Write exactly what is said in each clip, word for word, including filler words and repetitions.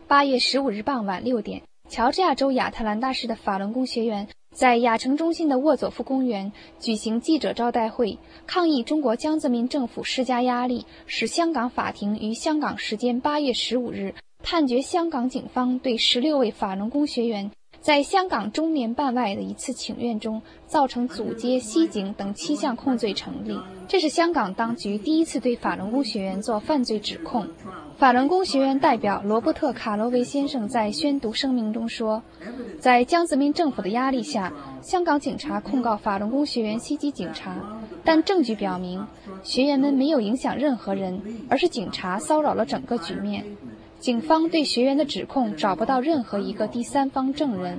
八月十五日傍晚六点，乔治亚州亚特兰大市的法轮功学员在亚城中心的沃佐夫公园举行记者招待会，抗议中国江泽民政府施加压力，使香港法庭于香港时间八月十五日判决香港警方对十六位法轮功学员在香港中联办外的一次请愿中造成阻街、袭警等七项控罪成立。这是香港当局第一次对法轮功学员做犯罪指控。法轮功学员代表罗伯特·卡罗维先生在宣读声明中说，在江泽民政府的压力下，香港警察控告法轮功学员袭击警察，但证据表明学员们没有影响任何人，而是警察骚扰了整个局面。警方对学员的指控找不到任何一个第三方证人。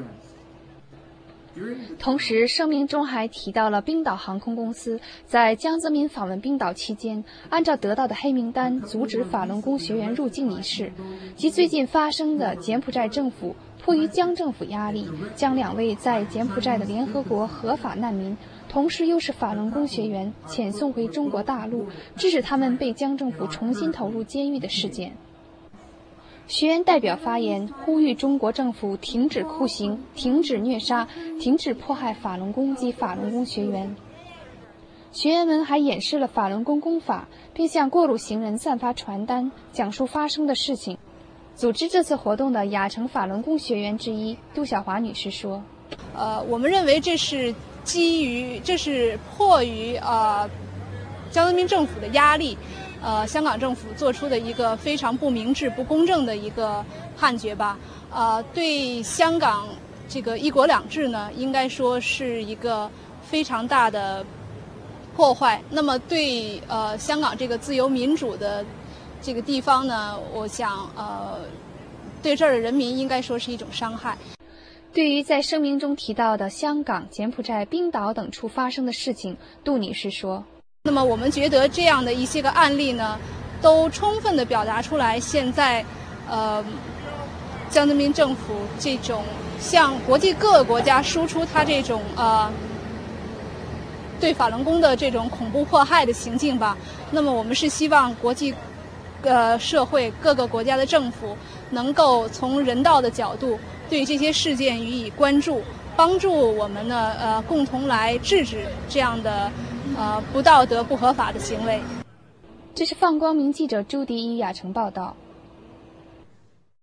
同时，声明中还提到了冰岛航空公司在江泽民访问冰岛期间，按照得到的黑名单阻止法轮功学员入境一事，及最近发生的柬埔寨政府迫于江政府压力，将两位在柬埔寨的联合国合法难民，同时又是法轮功学员遣送回中国大陆，致使他们被江政府重新投入监狱的事件。学员代表发言，呼吁中国政府停止酷刑、停止虐杀、停止迫害法轮功及法轮功学员。学员们还演示了法轮功功法，并向过路行人散发传单，讲述发生的事情。组织这次活动的亚城法轮功学员之一杜小华女士说：“ 呃，我们认为这是基于，这是迫于呃江泽民政府的压力。”呃，香港政府做出的一个非常不明智、不公正的一个判决吧。呃，对香港这个一国两制呢，应该说是一个非常大的破坏。那么对呃香港这个自由民主的这个地方呢，我想呃对这儿的人民应该说是一种伤害。 对于在声明中提到的香港、柬埔寨、冰岛等处发生的事情，杜女士说。 那么我们觉得这样的一些个案例呢，都充分地表达出来现在，呃，江泽民政府这种向国际各个国家输出他这种呃对法轮功的这种恐怖迫害的行径吧。那么我们是希望国际呃社会各个国家的政府能够从人道的角度对这些事件予以关注，帮助我们呢呃共同来制止这样的。呃，不道德、不合法的行为。 这是放光明记者朱迪与亚城报道。